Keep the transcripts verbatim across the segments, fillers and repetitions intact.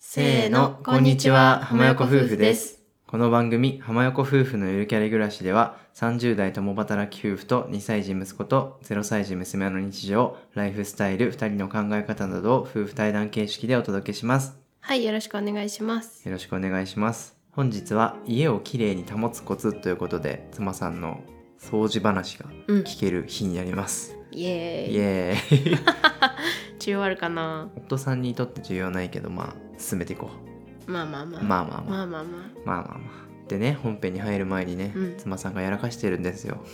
せーの、こんにちは、浜横夫婦です。この番組、浜横夫婦のゆるキャリ暮らしでは、さんじゅう代共働き夫婦とにさい児息子とゼロさい児娘の日常、ライフスタイル、ふたりの考え方などを夫婦対談形式でお届けします。 はい、よろしくお願いします。 よろしくお願いします。本日は家をきれいに保つコツということで、妻さんの掃除話が聞ける日になります。 うん、イエーイ。 イエーイ重要あるかな。 夫さんにとって重要ないけど、まあ進めていこう。 まあまあまあまあまあまあまあまあまあまあまあまあでね、本編に入る前にね、うん、妻さんがやらかしてるんですよ。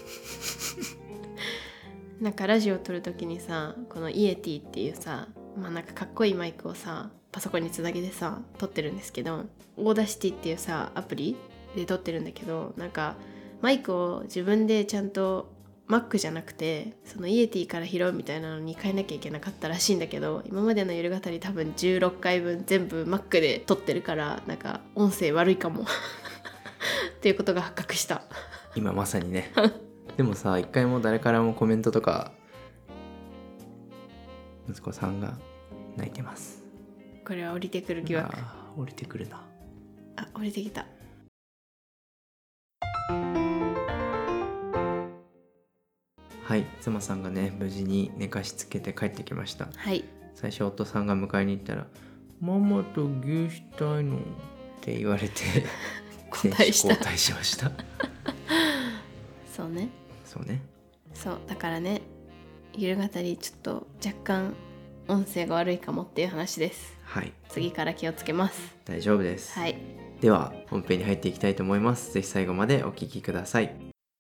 なんかラジオ撮るときにさ、このイエティっていうさ、まあなんかかっこいいマイクをさ、パソコンにつなげてさ撮ってるんですけど、オーダーシティっていうさアプリで撮ってるんだけど、なんかマイクを自分でちゃんと Mac じゃなくてそのイエティから拾うみたいなのに変えなきゃいけなかったらしいんだけど、今までのゆる語り多分じゅうろっかいぶん全部 Mac で撮ってるから、なんか音声悪いかもっていうことが発覚した今まさにね。でもさ、一回も誰からもコメントとか、息子さんが泣いてます。 これは降りてくる疑惑。 あ、降りてくるな。 あ、降りてきた。 はい、妻さんがね、無事に寝かしつけて帰ってきました。 はい。 最初夫さんが迎えに行ったら、ママと牛したいのって言われて交代した交代しました。 そうね。 そうね。 そうだからね、ゆる語りちょっと若干音声が悪いかもっていう話です。 はい。 次から気をつけます。 大丈夫です。 はい。 では本編に入っていきたいと思います。ぜひ最後までお聞きください。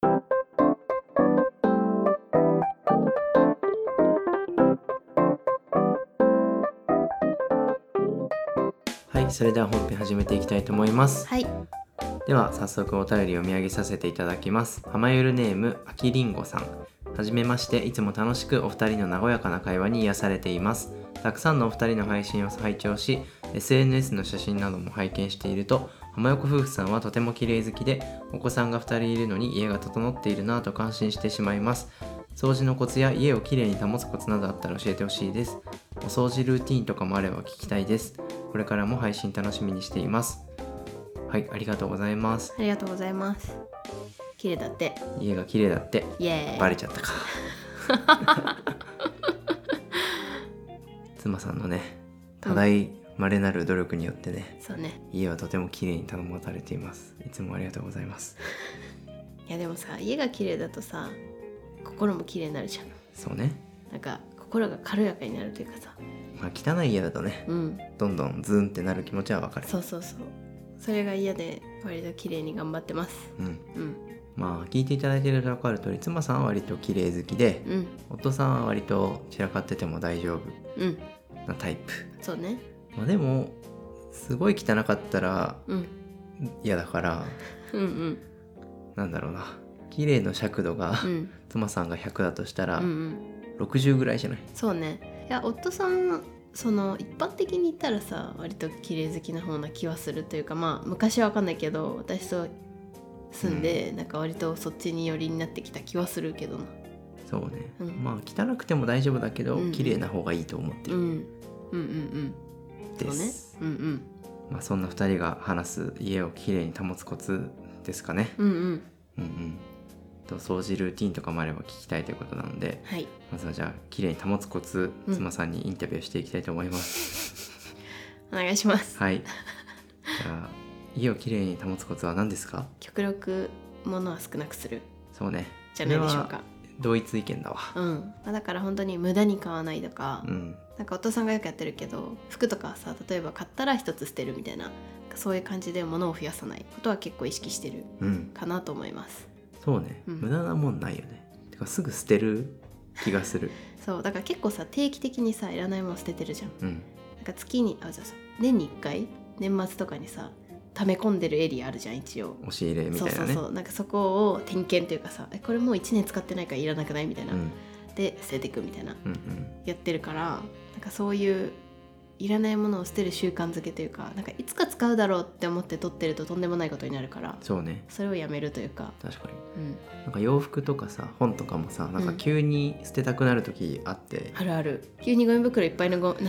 はい、それでは本編始めていきたいと思います。 はい。 では早速お便りを読み上げさせていただきます。浜ゆるネームあきりんごさん。はじめまして。いつも楽しくお二人の和やかな会話に癒されています。たくさんのお二人の配信を拝聴し、 エスエヌエス の写真なども拝見していると、浜横夫婦さんはとても綺麗好きで、お子さんがふたりいるのに家が整っているなぁと感心してしまいます。掃除のコツや家をきれいに保つコツなどあったら教えてほしいです。お掃除ルーティーンとかもあれば聞きたいです。これからも配信楽しみにしています。はい、ありがとうございます。 ありがとうございます。綺麗だって。 家が綺麗だって。 イエーイ。 バレちゃったか。妻さんのね、多大稀なる努力によってね、 うん、そうね、 家はとても綺麗に保たれています。いつもありがとうございます。 いやでもさ、家が綺麗だとさ、心も綺麗になるじゃん。 そうね。 なんか心が軽やかになるというかさ、 まあ汚い家だとね、うん、どんどんズンってなる気持ちはわかる。 そうそうそう。それが嫌で割と綺麗に頑張ってます。うんうん。 まあ聞いていただいていると分かる通り、妻さんは割と綺麗好きで、うん、夫さんは割と散らかってても大丈夫なタイプ、 うん、そうね。 まあでもすごい汚かったら嫌だから、うん、うん、なんだろうな、綺麗の尺度が、うん、妻さんがひゃくだとしたら、うんうん、ろくじゅうぐらいじゃない？ そうね。いや夫さんその一般的に言ったらさ、割と綺麗好きな方な気はするというか、まあ昔は分かんないけど私と住んで、うん、なんか割とそっちに寄りになってきた気はするけどな。 そうね、うん、まあ汚くても大丈夫だけど、うん、綺麗な方がいいと思ってる、うん、うんうんうんです。そうね。うんうん。まあそんなふたりが話す家を綺麗に保つコツですかね。うんうんうんうんと、掃除ルーティンとかもあれば聞きたいということなので、はい、まずはじゃあ綺麗に保つコツ、うん、妻さんにインタビューしていきたいと思います。 お願いします。 はい。じゃあ家をきれいに保つコツは何ですか？ 極力物は少なくする。 そうね。 じゃないでしょうか。 同一意見だわ。 うん。だから本当に無駄に買わないとか、うん、なんかお父さんがよくやってるけど、服とかさ、例えば買ったら一つ捨てるみたいな、そういう感じで物を増やさないことは結構意識してるかなと思います。 うん、そうね、うん。無駄なもんないよね。てかすぐ捨てる気がする。 そうだから結構さ、定期的にさいらないもの捨ててるじゃん。うん、なんか月にあじゃあさ年にいっかい年末とかにさ溜め込んでるエリアあるじゃん、一応押し入れみたいなね。 そうそうそう、なんかそこを点検というかさ、えこれもういちねん使ってないからいらなくないみたいな、うん、で捨てていくみたいな、うんうん、やってるから、なんかそういういらないものを捨てる習慣づけというか、なんかいつか使うだろうって思って取ってるととんでもないことになるから、 そうね、 それをやめるというか。 確かに、うん、なんか洋服とかさ本とかもさ、なんか急に捨てたくなる時あって、 うん、あるある。急にゴミ袋いっぱいのごなんか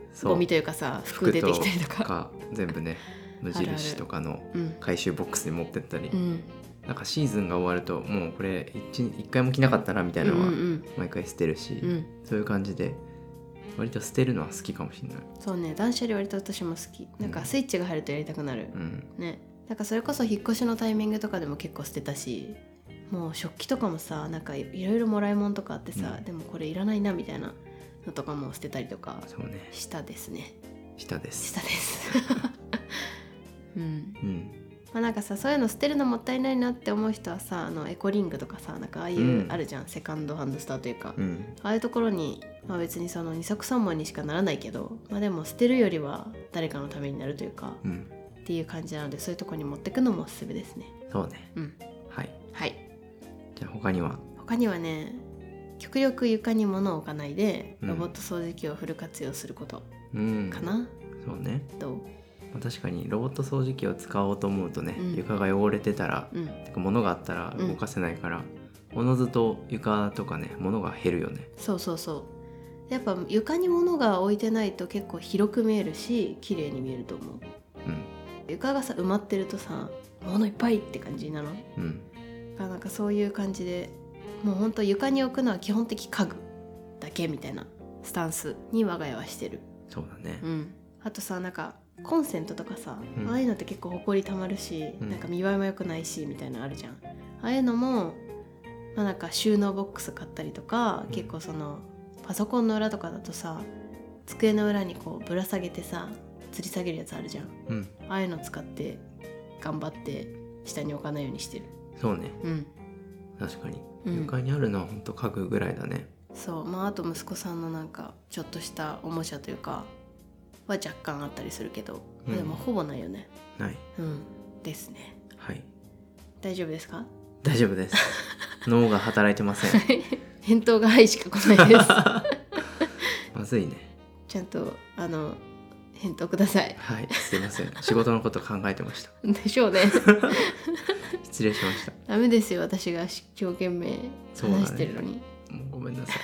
そうゴミというかさ服出てきたりとかか全部ね無印とかのうん回収ボックスに持ってったり、 うんなんかシーズンが終わるともうこれ 一, 一回も着なかったなみたいなのはうんうん毎回捨てるし、 うんうん、 そういう感じで割と捨てるのは好きかもしれない。 そうね、断捨離割と私も好き。なんかスイッチが入るとやりたくなる、 うんね。なんかそれこそ引っ越しのタイミングとかでも結構捨てたし、もう食器とかもさ、なんかいろいろもらい物とかあってさ、 うんでもこれいらないなみたいなのとかも捨てたりとかそうねしたですね。 下ですしたですうんうんまあ、なんかさ、そういうの捨てるのもったいないなって思う人はさ、あのエコリングとかさ、なんかああいう、 うんあるじゃん、セカンドハンドストアというか、 うんああいうところに、まあ、別にその二足三門にしかならないけど、まあ、でも捨てるよりは誰かのためになるというか、 うんっていう感じなので、そういうところに持ってくのもおすすめですね。 そうねうんはい。 はい。 じゃあ他には他にはね、極力床に物を置かないでうんロボット掃除機をフル活用することうんかな、 そうね、 どう？ まあ、確かにロボット掃除機を使おうと思うとね、 うん床が汚れてたら、 うんてか物があったら動かせないから、おのずと床とかね物が減るよね。 そうそうそう。やっぱ床に物が置いてないと結構広く見えるし綺麗に見えると思う。 うん床がさ埋まってるとさ、物いっぱいって感じなの。 うんだからなんかそういう感じで、もうほんと床に置くのは基本的家具だけみたいなスタンスに我が家はしてる。 そうだね。 うんあとさ、なんかコンセントとかさ、 うんああいうのって結構ほこりたまるし、 うんなんか見栄えも良くないしみたいなのあるじゃん。ああいうのも、まあ、なんか収納ボックス買ったりとか、 うん結構そのパソコンの裏とかだとさ、机の裏にこうぶら下げてさ吊り下げるやつあるじゃん。 うんああいうの使って頑張って下に置かないようにしてる。 そうねうん確かに、 うん床にあるのはほんと家具ぐらいだね。 そう、まああと息子さんのなんかちょっとしたおもちゃというかは若干あったりするけど、 うんでもほぼないよね。 ない。 うんですね。 はい大丈夫ですか？ 大丈夫です脳が働いてません返答がはいしか来ないですまずいね。 ちゃんとあの返答ください。 はいすいません仕事のこと考えてましたでしょうね失礼しました。 ダメですよ、私が一生懸命話してるのに。 もうごめんなさい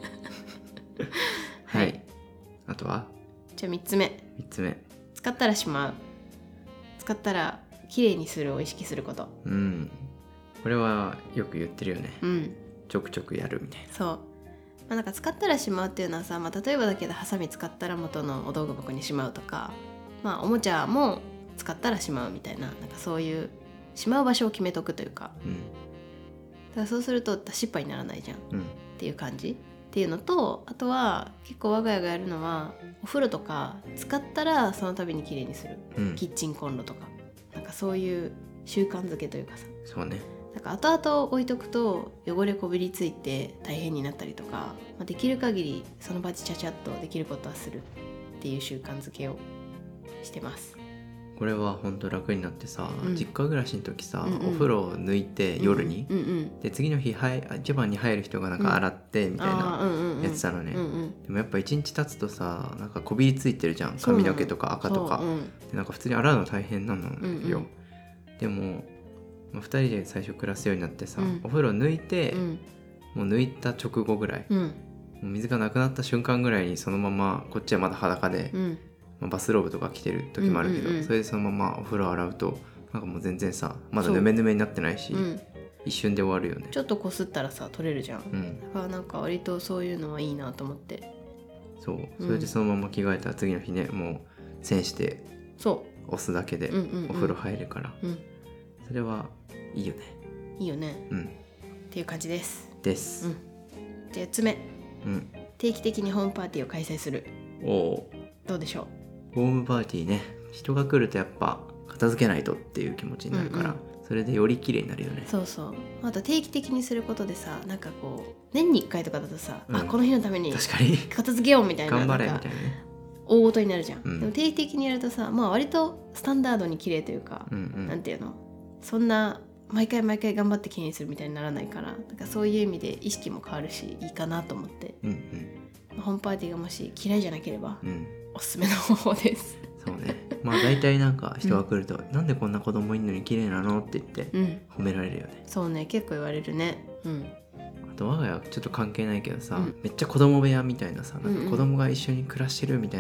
ははいい、あとはじゃあみっつめ、 みっつめ。 使ったらしまう。使ったらきれいにするを意識すること。 うんこれはよく言ってるよね。 うんちょくちょくやるみたいな。 そう、まあ、なんか使ったらしまうっていうのはさ、まあ、例えばだけどハサミ使ったら元のお道具箱にしまうとか、まあおもちゃも使ったらしまうみたいな、なんかそういうしまう場所を決めとくというか、 うんだからそうすると出しっぱにならないじゃんっうんていう感じっていうのと、あとは結構我が家がやるのはお風呂とか使ったらその度にきれいにする、 うんキッチンコンロとか、なんかそういう習慣づけというかさ、 そうね。 なんか後々置いとくと汚れこびりついて大変になったりとか、まあ、できる限りその場でちゃちゃっとできることはするっていう習慣づけをしてます。 これは本当楽になってさ、 うん実家暮らしの時さ、 うんうんお風呂を抜いて夜に、 うんうんで次の日はい一番に入る人がなんか洗ってみたいなあーうんうんうんやってたのね、 うんうんでもやっぱ一日経つとさなんかこびりついてるじゃん、 そうなの髪の毛とか赤とか、 そううんでなんか普通に洗うの大変なのよ、 うんうんでも、まあ、ふたりで最初暮らすようになってさ、 うんお風呂抜いて、 うんもう抜いた直後ぐらい、 うんもう水がなくなった瞬間ぐらいにそのままこっちはまだ裸で、 うんまあ、バスローブとか着てる時もあるけど、 うんうんうんそれでそのままお風呂洗うとなんかもう全然さまだヌメヌメになってないし、 うん一瞬で終わるよね。 ちょっとこすったらさ取れるじゃん、 うんだからなんか割とそういうのはいいなと思って。 そうそれでそのまま着替えたら次の日ねもう栓してそ押すだけでう、うんうんうん、 お風呂入るから、 うんそれはいいよね。 いいよねうんっていう感じです。 です。 うんじゃあよっつめ、 うん、 定期的にホームパーティーを開催する。 おおどうでしょホームパーティーね、人が来るとやっぱ片付けないとっていう気持ちになるから、 うんそれでより綺麗になるよねう。。そうそう、あと定期的にすることでさ、なんかこう年にいっかいとかだとさ、 うんあこの日のために確かに片付けようみたいな、 頑張れなんかみたいなね。 大ごとになるじゃん、 うんでも定期的にやるとさ、まあ割とスタンダードに綺麗というか、 うんうんなんていうの、そんな毎回毎回頑張って綺麗にするみたいにならないから、なんかそういう意味で意識も変わるしいいかなと思って、 うんまあホームパーティーがもし嫌いじゃなければうんうんおすすめの方法ですそうね。まあ大体なんか人が来ると、なんでこんな子供いんのに綺麗なのって言ってうん褒められるよね。 そうね、結構言われるね。うんあと我が家はちょっと関係ないけどさ、 うんめっちゃ子供部屋みたいなさ、なんうんうんか子供が一緒に暮らしてるみたいな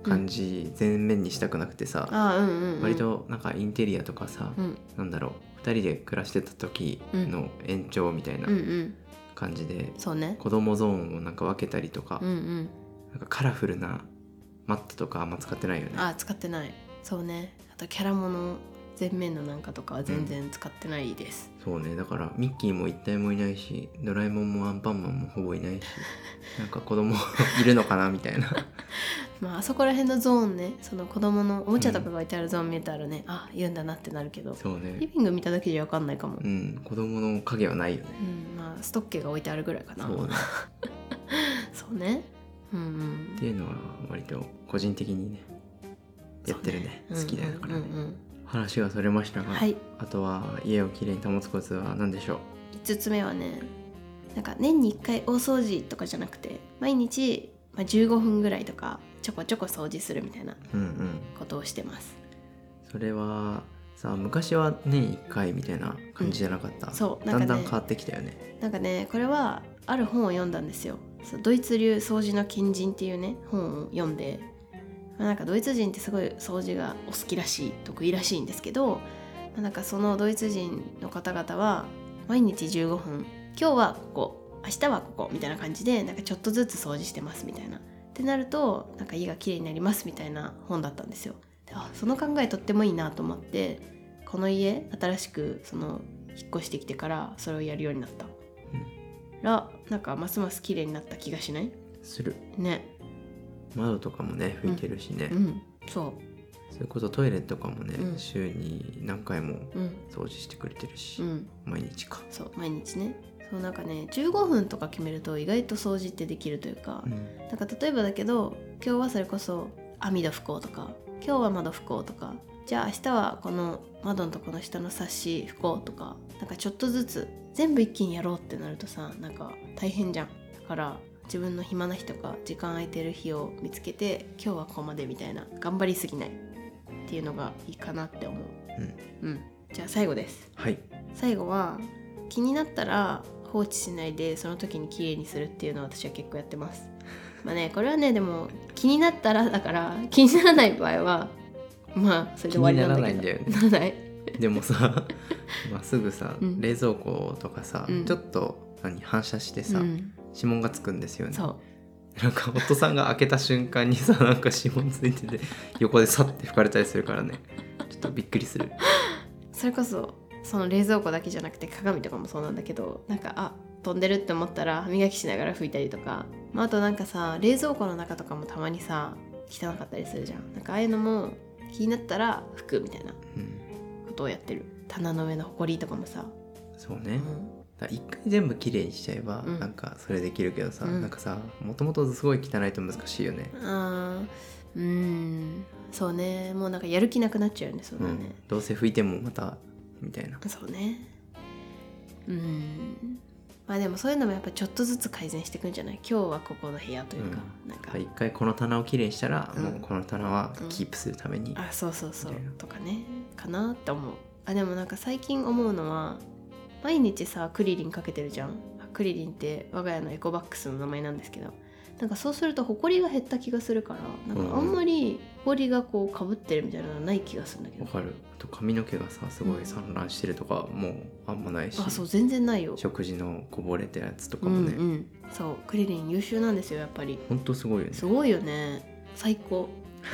感じ全面にしたくなくてさ、 あーうんうんうん割となんかインテリアとかさ、 うんなんだろうふたりで暮らしてた時の延長みたいなうんうん感じで、 そうね子供ゾーンをなんか分けたりとか、 うんうんなんかカラフルなマットとかあんま使ってないよね。 あー使ってない。そうね。あとキャラもの全面のなんかとかは全然使ってないです、 そうね、だからミッキーも一体もいないし、ドラえもんもアンパンマンもほぼいないし、なんか子供いるのかなみたいな。 まああそこら辺のゾーンね、その子供のおもちゃとかが置いてあるゾーン見たらね、うん、あ言うんだなってなるけど、 そうね、 リビング見ただけじゃ分かんないかも。 うん、子供の影はないよね。 うん、まあストッケが置いてあるぐらいかな。 そうねそうね。うんうんっていうのは割と個人的にねやってるね、 そう好きだからね、 うんうんうんうん、 話がそれましたが、 はい、 あとは家をきれいに保つコツは何でしょう。 いつつめはね、なんか年にいっかい大掃除とかじゃなくて、毎日、まあ、じゅうごふんぐらいとかちょこちょこ掃除するみたいなうんうんことをしてます。 それはさ、昔は年いっかいみたいな感じじゃなかった、 うん、そうなんかね、 だんだん変わってきたよね。 なんかね、これはある本を読んだんですよ。そうドイツ流掃除の賢人っていうね本を読んで、まあ、なんかドイツ人ってすごい掃除がお好きらしい、得意らしいんですけど、まあ、なんかそのドイツ人の方々は毎日じゅうごふん、今日はここ、明日はここみたいな感じで、なんかちょっとずつ掃除してますみたいなってなると、なんか家がきれいになりますみたいな本だったんですよ。で、あ、その考えとってもいいなと思って、この家新しくその引っ越してきてからそれをやるようになった、うん、らなんかますます綺麗になった気がしない？ するね。 窓とかもね拭いてるしね、 うん、そうそれこそトイレとかもね、 うん、 週に何回もうん掃除してくれてるし、 うん、 毎日か。 そう毎日ね。そうなんかねじゅうごふんとか決めると意外と掃除ってできるというか、 うん、 なんか例えばだけど今日はそれこそ網戸拭こうとか、今日は窓拭こうとか、じゃあ明日はこの窓のとこの下のサッシ拭こうとか、なんかちょっとずつ全部一気にやろうってなるとさ、なんか大変じゃん。だから自分の暇な日とか時間空いてる日を見つけて、今日はここまでみたいな、頑張りすぎないっていうのがいいかなって思う。うん、うん、じゃあ最後です。 はい。 最後は気になったら放置しないでその時にきれいにするっていうのを私は結構やってます。まあね、これはねでも気になったらだから、気にならない場合はまあそれで終わりなんだけど。 気にならないんだよね。 ならないでもさ、まあ、すぐさ、 うん、 冷蔵庫とかさ、うん、ちょっと何反射してさ、うん、指紋がつくんですよね。 そうなんか夫さんが開けた瞬間にさ、なんか指紋ついてて横でさって拭かれたりするからね、ちょっとびっくりする。 それこそその冷蔵庫だけじゃなくて鏡とかもそうなんだけど、なんかあ飛んでるって思ったら歯磨きしながら拭いたりとか、まあ、あとなんかさ冷蔵庫の中とかもたまにさ汚かったりするじゃん。なんかああいうのも気になったら拭くみたいなことをやってる、うん、棚の上のほこりとかもさ。 そうね、 うん、 一回全部きれいにしちゃえば、 うん、 なんかそれできるけどさ、 うん、 なんかさもともとすごい汚いと難しいよね。 あーうーんそうね、もうなんかやる気なくなっちゃうよね。そうだね、うん、 どうせ拭いてもまたみたいな。 そうね。うーんまあでもそういうのもやっぱちょっとずつ改善していくんじゃない？今日はここの部屋というか、うん、なんか一回この棚をきれいにしたら、 うん、 もうこの棚はキープするために、 うん、あそうそうそうとかねかなって思う。あでもなんか最近思うのは、毎日さクリリンかけてるじゃん。クリリンって我が家のエコバックスの名前なんですけど、なんかそうするとホコリが減った気がするから、なんかあんまりホコリがこうかぶってるみたいなのはない気がするんだけど。 わかる。あと髪の毛がさすごい散乱してるとかもうあんまないし、 あそう全然ないよ。 食事のこぼれたやつとかもね、 うんうん、そうクリリン優秀なんですよやっぱり。 ほんとすごいよね。 すごいよね、最高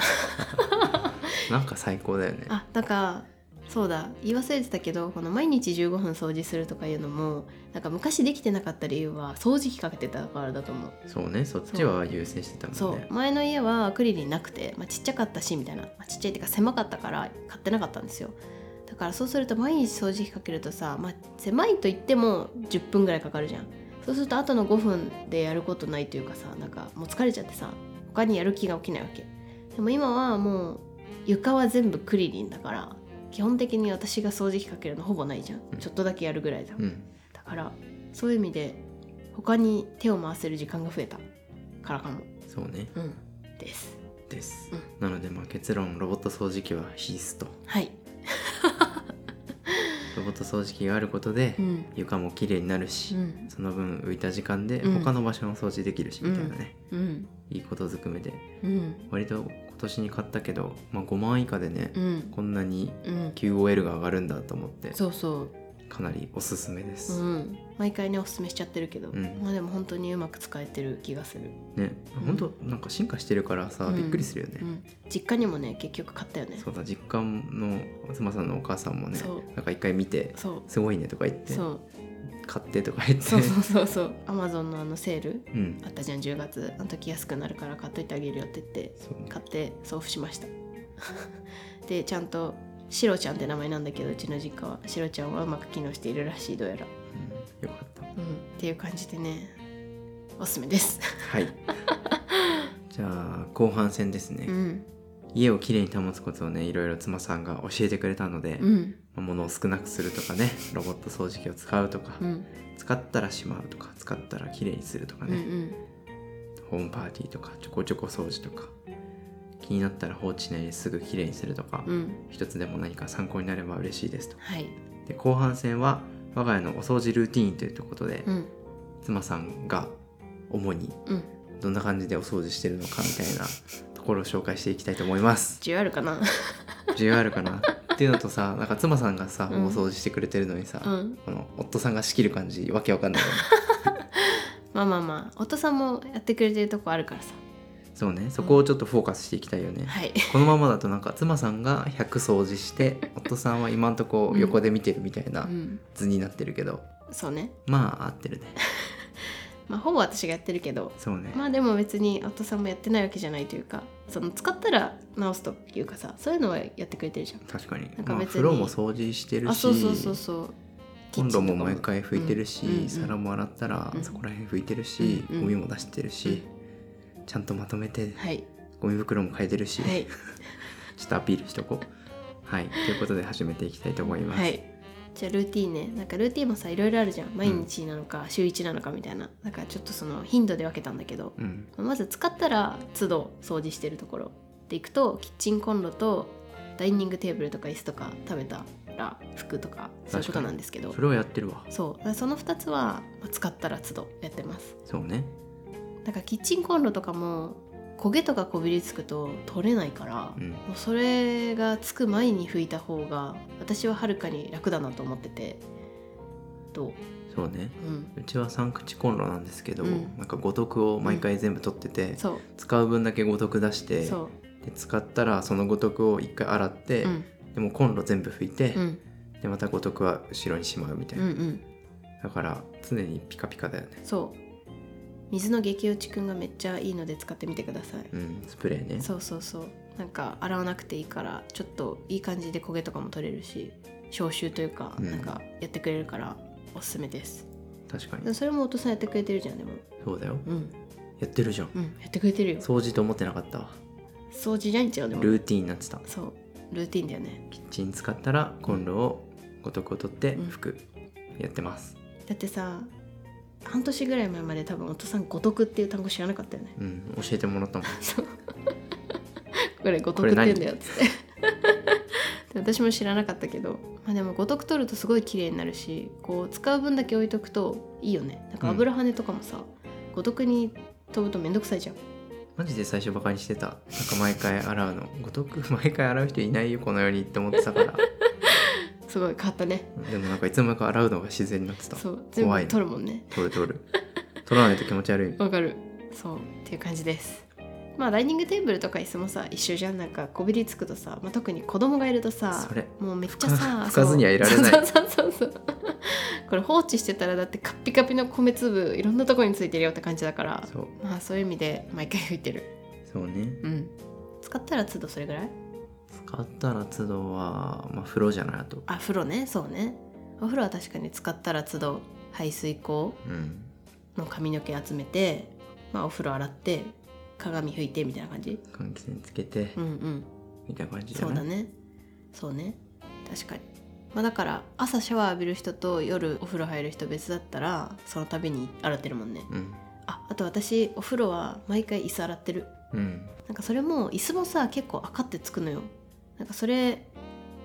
なんか最高だよね。 あなんかそうだ言い忘れてたけど、この毎日じゅうごふん掃除するとかいうのもなんか昔できてなかった理由は掃除機かけてたからだと思う。 そうね、そっちは優先してたもんね。 そう前の家はクリリンなくて、まあ、ちっちゃかったしみたいな、まあ、ちっちゃいっていうか狭かったから買ってなかったんですよ。だからそうすると毎日掃除機かけるとさ、まあ、狭いと言ってもじゅっぷんぐらいかかるじゃん。そうするとあとのごふんでやることないというかさ、なんかもう疲れちゃってさ他にやる気が起きないわけ。でも今はもう床は全部クリリンだから、基本的に私が掃除機かけるのほぼないじゃん、うん、ちょっとだけやるぐらいだ、うん、だからそういう意味で他に手を回せる時間が増えたからかも。 そうね、 うん、ですです、うん、なのでまあ結論、ロボット掃除機は必須と。 はいロロボット掃除機があることで、 うん、 床もきれいになるし、 うん、 その分浮いた時間でうん他の場所も掃除できるし、みたいなね、 うん、 いいことずくめで、 うん、 割と今年に買ったけど、まあ、ごまん以下でね、 うん、 こんなにうん、 キューオーエル が上がるんだと思ってそうそう、 かなりおすすめです、 うん、毎回ねおすすめしちゃってるけど、 うん、 まあでも本当にうまく使えてる気がするね、 うん本当なんか進化してるからさ、 うんびっくりするよね、 うん、実家にもね結局買ったよね。 そうだ、実家の妻さんのお母さんもね、 そうなんか一回見てそうすごいねとか言ってそう買ってとか言って、 そうそうそうそうアマゾンのあのセールうんあったじゃん、じゅうがつ、あの時安くなるから買っといてあげるよって言ってそうね、 買って送付しましたでちゃんとシロちゃんって名前なんだけど、うちの実家はシロちゃんはうまく機能しているらしい、どうやら、 うん、よかった。 うん、っていう感じでねおすすめですはいじゃあ後半戦ですね、 うん家をきれいに保つコツをね、いろいろ妻さんが教えてくれたので、 うんまあ物を少なくするとかね、ロボット掃除機を使うとか、 うん使ったらしまうとか、使ったらきれいにするとかうんうね、 んホームパーティーとかちょこちょこ掃除とか、気になったら放置しないですぐきれいにするとか、 うん一つでも何か参考になれば嬉しいですと。 はいで後半戦は我が家のお掃除ルーティーンということで、 うん妻さんが主にうんどんな感じでお掃除してるのかみたいなところを紹介していきたいと思います需要あるかな需要あるかなっていうのとさ、なんか妻さんがさ、 うんお掃除してくれてるのにさ、 うんこの夫さんが仕切る感じわけわかんないよねまあまあまあ夫さんもやってくれてるとこあるからさ、 そうね、そこをちょっとフォーカスしていきたいよね、 はいこのままだとなんか妻さんがひゃく掃除して夫さんは今んとこ横で見てるみたいなうん図になってるけど、 そうね、 まあ合ってるねまあほぼ私がやってるけど、 そうね、 まあでも別に夫さんもやってないわけじゃないというか、その使ったら直すというかさ、そういうのはやってくれてるじゃん。 確かになんか別にまあ、風呂も掃除してるし、 あ、そうそうそうそう。 コンロも毎回拭いてるし、 うんうんうん皿も洗ったらうんそこら辺拭いてるし、 うんうんゴミも出してるし、ちゃんとまとめてはいゴミ袋も変えてるし、 はいちょっとアピールしとこう。はい、ということで始めていきたいと思います。 はい。じゃあルーティンね、なんかルーティンもさいろいろあるじゃん。毎日なのか週いちなのかみたいな。だからちょっとその頻度で分けたんだけど、 うん、 まず使ったら都度掃除してるところでいくと、キッチンコンロとダイニングテーブルとか椅子とか食べたら服とかそういうことなんですけど、 それをやってるわ。 そうだからそのふたつはまあ使ったら都度やってます。 そうね。 だからキッチンコンロとかも焦げとかこびりつくと取れないから、 うん、 もうそれがつく前に拭いた方が私ははるかに楽だなと思ってて、どう？ そうね。 うん、 うちは三口コンロなんですけど、 うんなんか五徳を毎回全部取ってて、 そう使う分だけ五徳出して、 そうで使ったらその五徳を一回洗って、 うんでもコンロ全部拭いて、 うんでまた五徳は後ろにしまうみたいな、 うんうんだから常にピカピカだよね。 そう水の激落ちくんがめっちゃいいので使ってみてください。 うん、スプレーね。 そうそうそう、なんか洗わなくていいからちょっといい感じで焦げとかも取れるし、消臭というか、 うんなんかやってくれるからおすすめです。 確かにでもそれもお父さんやってくれてるじゃん。でもそうだよ。 うんやってるじゃん。 うんやってくれてるよ。 掃除と思ってなかったわ。 掃除じゃんちゃうでもルーティンになってた。 そうルーティンだよね。 キッチン使ったらコンロを五徳を取ってうん拭く、やってます。 だってさ半年ぐらい前まで多分お父さん五徳っていう単語知らなかったよね。 うん、教えてもらったもん。 そうこれ五徳って言うんだよっつってで私も知らなかったけど、まあ、でも五徳取るとすごい綺麗になるし、こう使う分だけ置いとくといいよね。なんか油跳ねとかもさ、五徳に飛ぶとめんどくさいじゃん。 マジで最初バカにしてた。なんか毎回洗うの。五徳毎回洗う人いないよこの世にって思ってたから。 すごい変わったね。 でもなんかいつの間にか洗うのが自然になってた。 そう全部怖いの取るもんね。 取る取る。取らないと気持ち悪い。 わかる。そうっていう感じです。まあダイニングテーブルとか椅子もさ一緒じゃん。なんかこびりつくとさ、まあ、特に子供がいるとさそれもうめっちゃさ拭かずにはいられないそうそうそうそうこれ放置してたらだってカッピカピの米粒いろんなところについてるよって感じだから、 そうまあそういう意味で毎回拭いてる。 そうね。 うん使ったら都度それぐらい。 使ったら都度は、まあ、風呂じゃないあと。 あ風呂ね。そうね、お風呂は確かに使ったら都度排水口うん。 の髪の毛集めて、まあ、お風呂洗って鏡拭いてみたいな感じ。 換気扇つけて、 うんうんみたいな感じじゃない？ そうだねそうね確かに。まあだから朝シャワー浴びる人と夜お風呂入る人別だったらその度に洗ってるもんね。 うん。 ああと私お風呂は毎回椅子洗ってる。 うん。 なんかそれも椅子もさ結構赤ってつくのよ。なんかそれ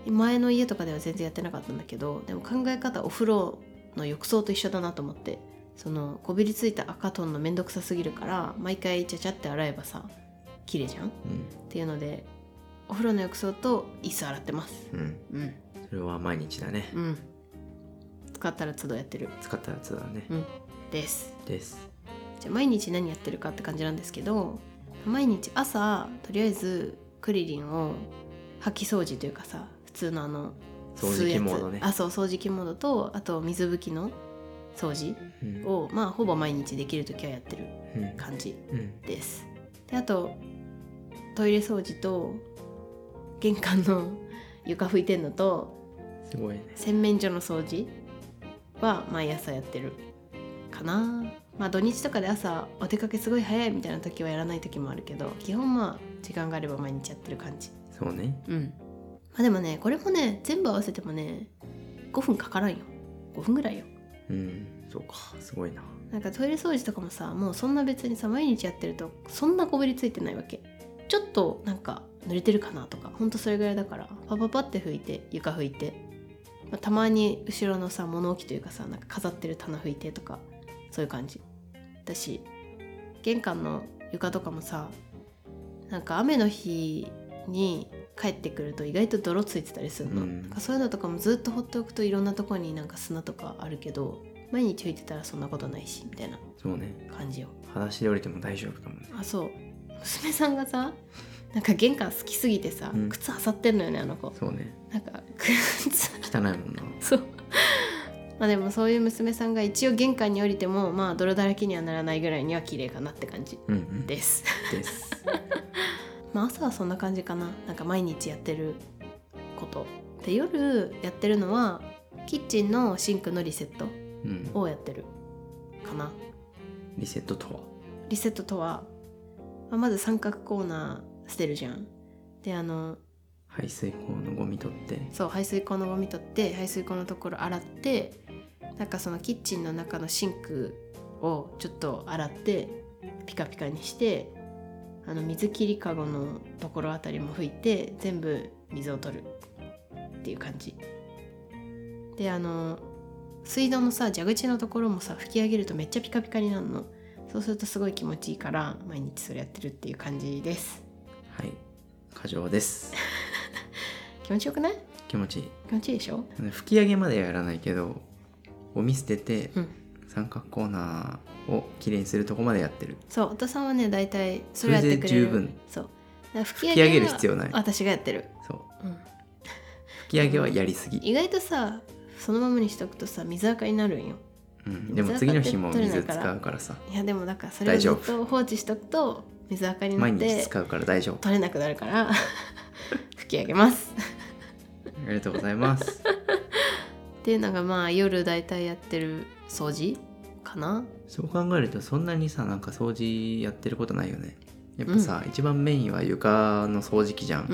前の家とかでは全然やってなかったんだけど、でも考え方お風呂の浴槽と一緒だなと思って、そのこびりついた赤取るのめんどくさすぎるから毎回ちゃちゃって洗えばさ綺麗じゃん、うん、っていうのでお風呂の浴槽と椅子洗ってます。 うん、うん、それは毎日だね。 うん使ったら都度やってる。 使ったら都度だね。 うんですですじゃあ毎日何やってるかって感じなんですけど、毎日朝とりあえずクリリンを掃き掃除というかさ、普通のあの掃除機モードね。 あそう掃除機モードとあと水拭きの掃除を、うん、まあほぼ毎日できるときはやってる感じです、うん、であとトイレ掃除と玄関の床拭いてんのとすごいね、 洗面所の掃除は毎朝やってるかな。まあ土日とかで朝お出かけすごい早いみたいな時はやらない時もあるけど、基本まあ時間があれば毎日やってる感じ。 そうね。 うんまあでもねこれもね全部合わせてもねごふんかからんよ。ごふんぐらいよ。 うんそうかすごいな。 なんかトイレ掃除とかもさもうそんな別にさ毎日やってるとそんなこびりついてないわけ。ちょっとなんか濡れてるかなとかほんとそれぐらいだからパパパって拭いて床拭いて、まあ、たまに後ろのさ物置というかさなんか飾ってる棚拭いてとかそういう感じだし、玄関の床とかもさなんか雨の日に帰ってくると意外と泥ついてたりするの、うん、なんかそういうのとかもずっと放っておくといろんなとこになんか砂とかあるけど毎日拭いてたらそんなことないしみたいな感じよ。 そうね、裸足で降りても大丈夫かもね。 あそう娘さんがさなんか玄関好きすぎてさ、うん、靴漁ってんのよねあの子。 そうねなんか靴汚いもんな。 そうまあでもそういう娘さんが一応玄関に降りてもまあ泥だらけにはならないぐらいには綺麗かなって感じです、 うんうん、ですまあ朝はそんな感じかな。なんか毎日やってることで、夜やってるのはキッチンのシンクのリセットをやってるかな、うん、 リセットとはリセットとは、まあ、まず三角コーナー捨てるじゃん。であの排水口のゴミ取ってそう排水口のゴミ取って排水口のところ洗って、なんかそのキッチンの中のシンクをちょっと洗ってピカピカにして、あの水切りかごのところあたりも拭いて全部水を取るっていう感じで、あの水道のさ蛇口のところもさ拭き上げるとめっちゃピカピカになるの。そうするとすごい気持ちいいから毎日それやってるっていう感じです。 はい過剰です気持ちよくない？ 気持ちいい気持ちいいでしょ。 拭き上げまではやらないけどゴミ捨てて、うん、三角コーナーをきれいにするとこまでやってる。 そうお父さんはねだいたいそれやってくれる。 それで十分。 そう拭き上げる必要ない。 私がやってる。 そう、うん、拭き上げはやりすぎ。 意外とさそのままにしとくとさ水垢になるんよ、 うん、でも次の日も水使うからさ。 いやでもだからそれをずっと放置しとくと水垢になって毎日使うから大丈夫。 取れなくなるから拭き上げますありがとうございますっていうのがまあ夜だいたいやってる掃除かな。 そう考えるとそんなにさなんか掃除やってることないよね。やっぱさ、うん、一番メインは床の掃除機じゃん、うん、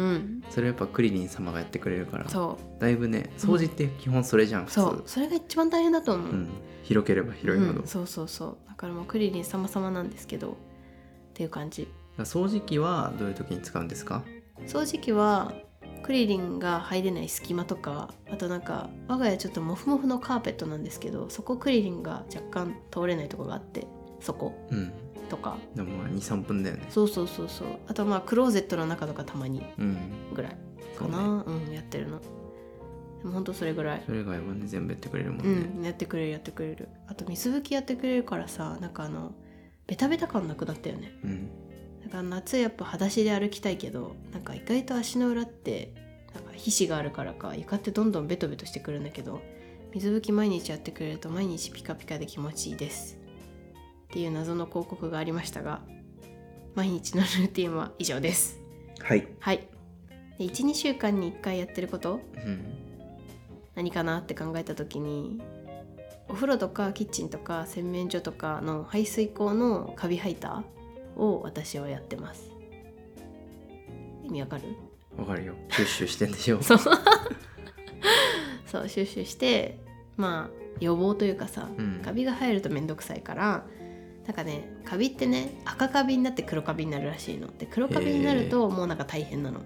それやっぱクリリン様がやってくれるからそうだいぶね掃除って基本それじゃん、うん、普通。 そうそれが一番大変だと思う、うん、 広ければ広いほど、 うん、そうそうそうだからもうクリリン様様なんですけどっていう感じ。 掃除機はどういう時に使うんですか？ 掃除機はクリリンが入れない隙間とか、あとなんか我が家ちょっとモフモフのカーペットなんですけどそこクリリンが若干通れないとこがあってそこ、うん、とかでもまあ にさんぷんだよね。 そうそうそうそう。あとまあクローゼットの中とかたまにぐらいかな、うん、うん、やってるの。でもほんとそれぐらい。 それ以外はね全部やってくれるもんね、 うん、やってくれるやってくれる。あと水拭きやってくれるからさなんかあのベタベタ感なくなったよね、うん、だから夏やっぱ裸足で歩きたいけどなんか意外と足の裏ってなんか皮脂があるからか床ってどんどんベトベトしてくるんだけど水拭き毎日やってくれると毎日ピカピカで気持ちいいですっていう謎の広告がありましたが毎日のルーティンは以上です。 はいはいで いち,に 週間にいっかいやってること、うん、何かなって考えた時にお風呂とかキッチンとか洗面所とかの排水口のカビハイターを私はやってます。意味わかる？ わかるよ。シュッシュしてんでしょそうそうシュッシュしてまあ予防というかさ、うん、カビが生えるとめんどくさいからなんかねカビってね赤カビになって黒カビになるらしいので黒カビになるともうなんか大変なの。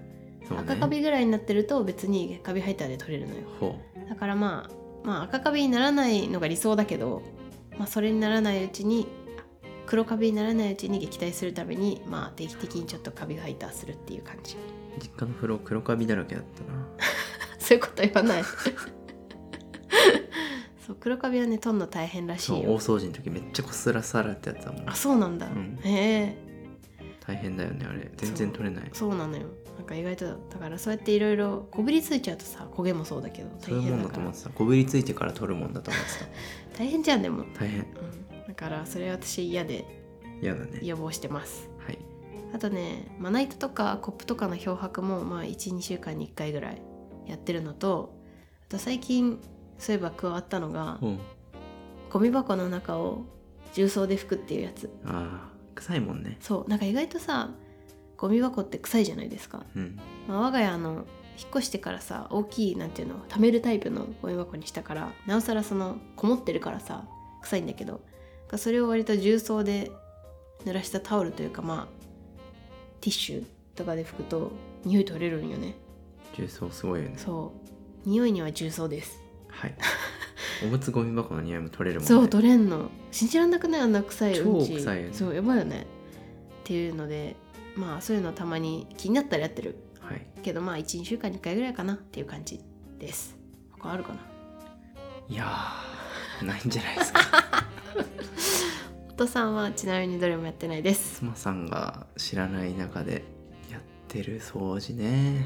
そうね、 赤カビぐらいになってると別にカビハイターで取れるのよ。 ほだからまあ、まあ赤カビにならないのが理想だけど、まあ、それにならないうちに黒カビにならないうちに撃退するために、まあ、定期的にちょっとカビハイターするっていう感じ。 実家の風呂黒カビだらけだったなそういうこと言わないそう黒カビはね取るの大変らしそういよ。 大掃除の時めっちゃこすらされてやつだもん。 あ、そうなんだ、 うん、 へえ。 大変だよねあれ、全然取れない。 そうなのよ。なんか意外とだからそうやっていろいろこびりついちゃうとさ、焦げもそうだけどそういうもんだと思ってた。こびりついてから取るもんだと思ってた。 大変じゃん。でも大変、 うん、だからそれは私嫌で嫌だね。 予防してます。 はい。 あとね、まな板とかコップとかの漂白もまあ いち,に 週間にいっかいぐらいやってるのと、あと最近そういえば加わったのが、 うん、 ゴミ箱の中を重曹で拭くっていうやつ。 あー臭いもんね。 そう、なんか意外とさゴミ箱って臭いじゃないですか、 うんまあ、我が家あの引っ越してからさ、大きいなんていうの溜めるタイプのゴミ箱にしたから、なおさらそのこもってるからさ臭いんだけど、それを割と重曹で濡らしたタオルというか、まあティッシュとかで拭くと匂い取れるんよね。 重曹すごいよね。 そう匂いには重曹です。 はいおむつゴミ箱の匂いも取れるもんね。 そう取れんの。信じらんなくない？あんな臭いうんち。 超臭いよね。 そうやばいよねっていうので、まあそういうのたまに気になったらやってる、 はい、 けどまあ いち,に 週間にいっかいぐらいかなっていう感じです。他あるかな？ いやーないんじゃないですか夫さんはちなみにどれもやってないです。 妻さんが知らない中でやってる掃除ね、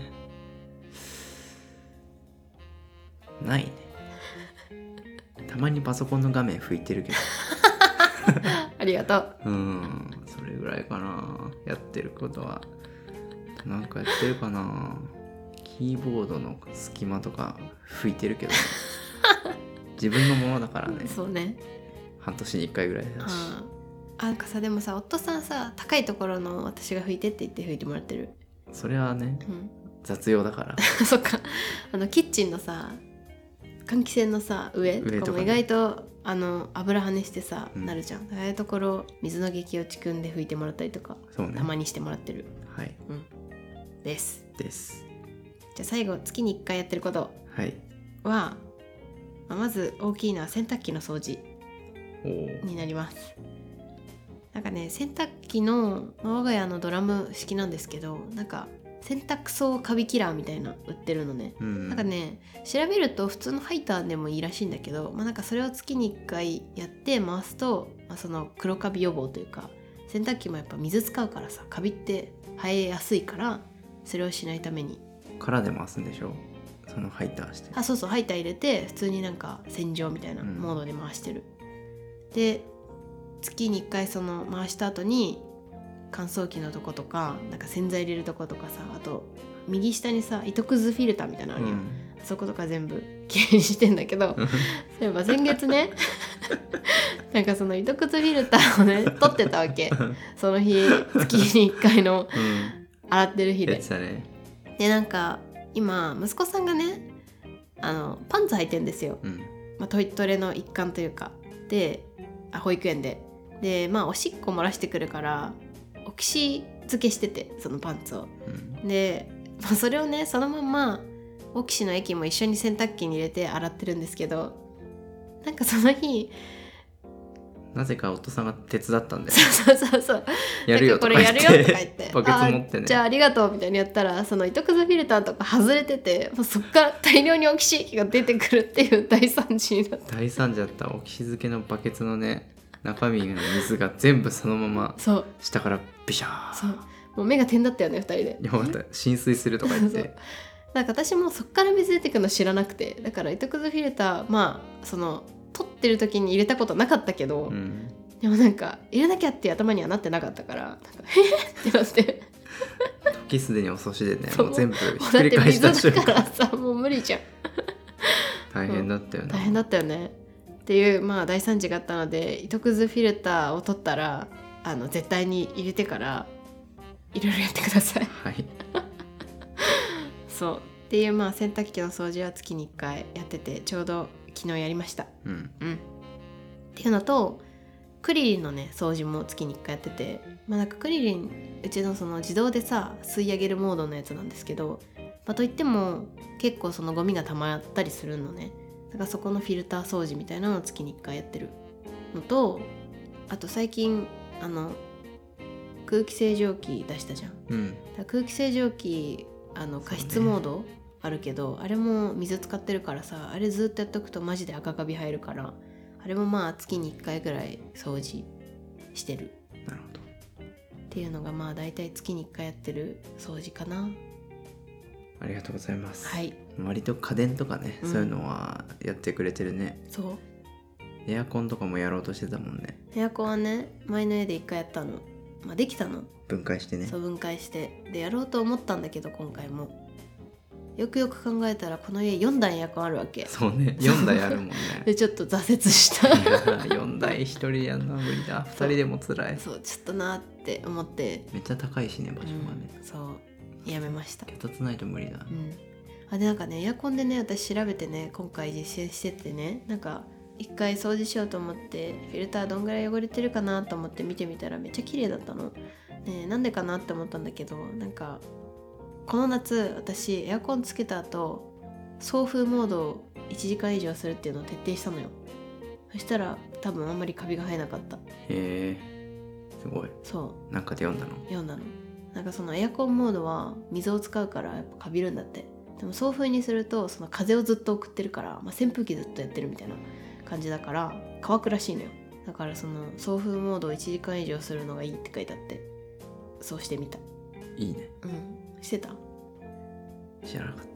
ないね。たまにパソコンの画面拭いてるけどありがとう。 うんそれぐらいかな、やってることは。なんかやってるかな、キーボードの隙間とか拭いてるけど、ね、自分のものだからね。 そうね、 半年にいっかいぐらいだし。 ああ、なんかさ、でもさ、夫さんさ、高いところの私が拭いてって言って拭いてもらってる。 それはね、 うん、 雑用だからそっか。あのキッチンのさ、換気扇のさ上とかも意外とあの油跳ねしてさ、うん、なるじゃん。ああいうところ水の激落ちくんで拭いてもらったりとか、 そうね、 たまにしてもらってる。 はい、 うん、ですですじゃあ最後、月にいっかいやってることは、 はいまあ、まず大きいのは洗濯機の掃除になります。なんかね、洗濯機の、まあ、我が家のドラム式なんですけど、なんか洗濯槽カビキラーみたいな売ってるのね、うん、なんかね、調べると普通のハイターでもいいらしいんだけど、まあ、なんかそれを月にいっかいやって回すと、まあ、その黒カビ予防というか、洗濯機もやっぱ水使うからさ、カビって生えやすいから、それをしないためにからで回すんでしょ、そのハイターして。 あ、そうそう、ハイター入れて普通になんか洗浄みたいなモードで回してる、うん、で月にいっかいその回した後に乾燥機のとことか、なんか洗剤入れるとことかさ、あと右下にさ糸くずフィルターみたいなのあるよ、うん、そことか全部きれいにしてんだけどそういえば先月ねなんかその糸くずフィルターをね取ってたわけその日、月にいっかいの洗ってる日で、 うんね、 でなんか今息子さんがね、あのパンツ履いてんですよ、うん、まあ、トイトレの一環というかで、あ、保育園でで、まあおしっこ漏らしてくるからオキシ漬けしてて、そのパンツを、うん、で、まあ、それをねそのまんまオキシの液も一緒に洗濯機に入れて洗ってるんですけど、なんかその日なぜか夫さんが手伝ったんでそうそうそうそうやるよとか言ってこれやるよとか言ってバケツ持ってね、 じゃあありがとうみたいにやったら、その糸くずフィルターとか外れてて、もうそっから大量にオキシ液が出てくるっていう大惨事になった。 大惨事だった。オキシ漬けのバケツのね中身の水が全部そのまま下からビシャー。 そう、もう目が点だったよねふたりで。 よかった、浸水するとか言ってそうなんか私もそっから水出てくるの知らなくて、だから糸くずフィルター、まあその取ってる時に入れたことなかったけど、うん、でもなんか入れなきゃって頭にはなってなかったから、なんかへってなって時すでに遅しでね、もう全部ひっくり返した瞬間、 だって水だからさ、もう無理じゃん大変だったよね、 大変だったよねっていう、まあ大惨事があったので、糸くずフィルターを取ったら、あの絶対に入れてからいろいろやってください。 はいそうっていう、まあ洗濯機の掃除は月にいっかいやってて、ちょうど昨日やりました。うんうん。っていうのと、クリリンのね掃除も月にいっかいやってて、まあなんかクリリンうちのその自動でさ吸い上げるモードのやつなんですけど、 まあ、といっても結構そのゴミが溜まったりするのね。だからそこのフィルター掃除みたいなのを月にいっかいやってるのと、あと最近あの空気清浄機出したじゃん、 うん、 だから空気清浄機あの加湿モードあるけど、あれも水使ってるからさ、あれずっとやっとくとマジで赤カビ生えるから、あれもまあ月にいっかいぐらい掃除してる。 なるほど。 っていうのがまあだいたい月にいっかいやってる掃除かな。 ありがとうございます。 はい。 割と家電とかね、 うん、 そういうのはやってくれてるね。 そう。 エアコンとかもやろうとしてたもんね。 エアコンはね、前の家でいっかいやったの。まあできたの。 分解してね。 そう、分解してでやろうと思ったんだけど、今回もよくよく考えたらこの家よんだいエアコンあるわけ。 そうね、よんだいあるもんね。 でちょっと挫折したいやよんだいひとりやんのは無理だ。ふたりでもつらい。 そう、ちょっとなって思ってめっちゃ高いしね、場所がね、 うん、そうやめました。 脚立ないと無理だ。 うん、あでなんかねエアコンでね、私調べてね、今回実践しててね、なんか一回掃除しようと思ってフィルターどんぐらい汚れてるかなと思って見てみたらめっちゃ綺麗だったの、ね、なんでかなって思ったんだけど、なんかこの夏私エアコンつけた後送風モードをいちじかん以上するっていうのを徹底したのよ。そしたら多分あんまりカビが生えなかった。 へえ、すごい。 そうなんかで読んだの読んだの。なんかそのエアコンモードは水を使うからやっぱカビるんだって。でも送風にするとその風をずっと送ってるから、まあ、扇風機ずっとやってるみたいな感じだから乾くらしいのよ。だからその送風モードをいちじかん以上するのがいいって書いてあって、そうしてみた。 いいね。 うん、してた？ 知らなかった。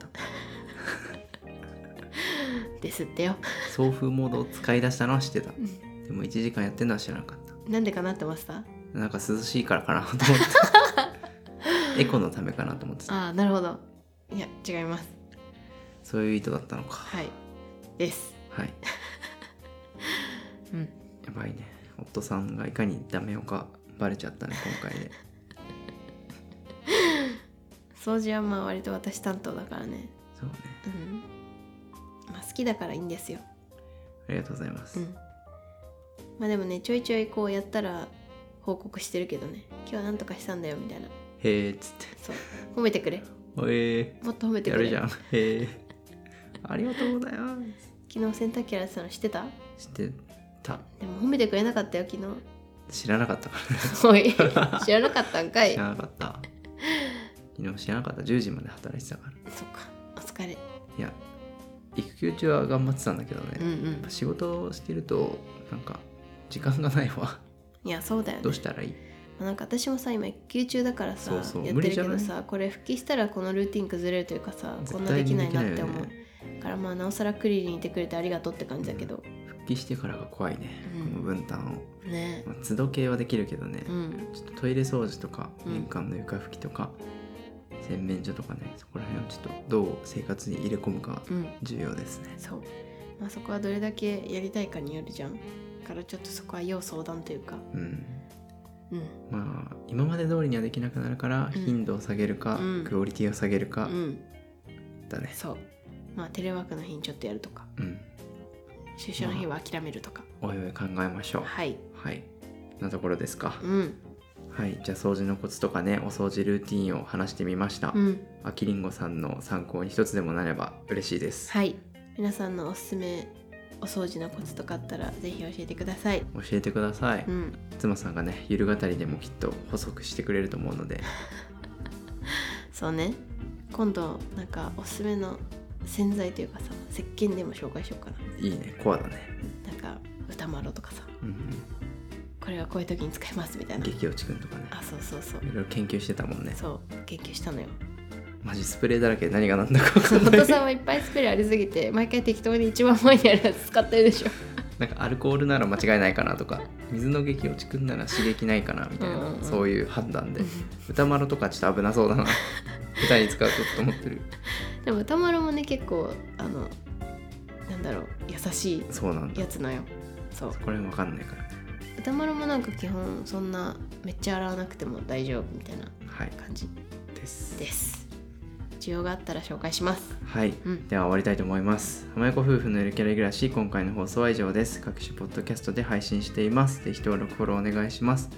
ですってよ。 送風モードを使い出したのは知ってた。でもいちじかんやってるのは知らなかった。 なんでかなって思ってた？ なんか涼しいからかなと思ってエコのためかなと思ってた。 ああ、なるほど。いや違います。 そういう意図だったのか。 はいですはいうん、 やばいね。夫さんがいかにダメかバレちゃったね今回で。 掃除はまあ割と私担当だからね。 そうね、 うん、まあ好きだからいいんですよ。 ありがとうございます、 うん、まあでもねちょいちょいこうやったら報告してるけどね、今日はなんとかしたんだよみたいな。 へえっつって。 そう褒めてくれ。 おえもっと褒めてくれ。 やるじゃん。へえありがとうございます。 昨日洗濯機洗ってたの知ってた？ 知ってた。 でも褒めてくれなかったよ昨日。 知らなかったからおい知らなかったんかい。 知らなかった。昨日知らなかった。じゅうじまで働いてたから。 そっか、お疲れ。 いや育休中は頑張ってたんだけどね、 うんうんやっぱ仕事をしてるとなんか時間がないわ。 いやそうだよね。 どうしたらいい？ なんか私もさ今育休中だからさ、 そうそうやってるけど無理じさ、これ復帰したらこのルーティン崩れるというかさ、こんなで絶対にきないなって思う、 できないよね。 からまあなおさらクリリンいてくれてありがとうって感じだけど、 復帰してからが怖いね、 うんこの分担を。 ね。 まあ、都度系はできるけどね、 うんちょっとトイレ掃除とかうん玄関の床拭きとか、洗面所とかね、そこら辺をちょっとどう生活に入れ込むかうん重要ですね。 そう、まあそこはどれだけやりたいかによるじゃん。だからちょっとそこは要相談というか、 うんうんまあ今まで通りにはできなくなるからうん頻度を下げるか、 うんクオリティを下げるかうんだね。 そう、まあテレワークの日にちょっとやるとか、 うん出社の日は諦めるとか、 おいおい考えましょう。 はいはいなところですか。 うんはいじゃあ掃除のコツとかね、お掃除ルーティンを話してみました。 うんあきりんごさんの参考に一つでもなれば嬉しいです。 はい、皆さんのおすすめお掃除のコツとかあったらぜひ教えてください。 教えてください、 うん妻さんがねゆる語りでもきっと補足してくれると思うので。 そうね、今度なんかおすすめの洗剤というかさ、石鹸でも紹介しようかな。 いいね、コアだね。 なんか歌丸とかさ、 うんうんこれはこういう時に使いますみたいな。 激落ちくんとかね、 あ、そうそうそういろいろ研究してたもんね。 そう研究したのよ。 マジスプレーだらけで何が何だか分かんない。 本さんはいっぱいスプレーありすぎて毎回適当に一番前にあるやつ使ってるでしょ。 なんかアルコールなら間違いないかなとか、水の激落ちくんなら刺激ないかなみたいな、 うんうんうんそういう判断で歌丸とかちょっと危なそうだな歌に使うとと思ってる。 でも歌丸もね結構あのなんだろう優しいそうなんだ。 やつのよ。そうこれ分かんないからね。 歌丸もなんか基本そんなめっちゃ洗わなくても大丈夫みたいなはい感じですです。需要があったら紹介します。 はい、 うんでは終わりたいと思います。浜横夫婦のゆるキャラ暮らし、今回の放送は以上です。各種ポッドキャストで配信しています。ぜひ登録フォローお願いします。ま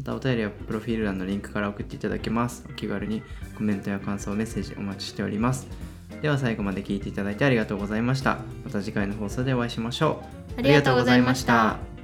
またお便りはプロフィール欄のリンクから送っていただけます。お気軽にコメントや感想、メッセージお待ちしております。では最後まで聞いていただいてありがとうございました。また次回の放送でお会いしましょう。 ありがとうございました。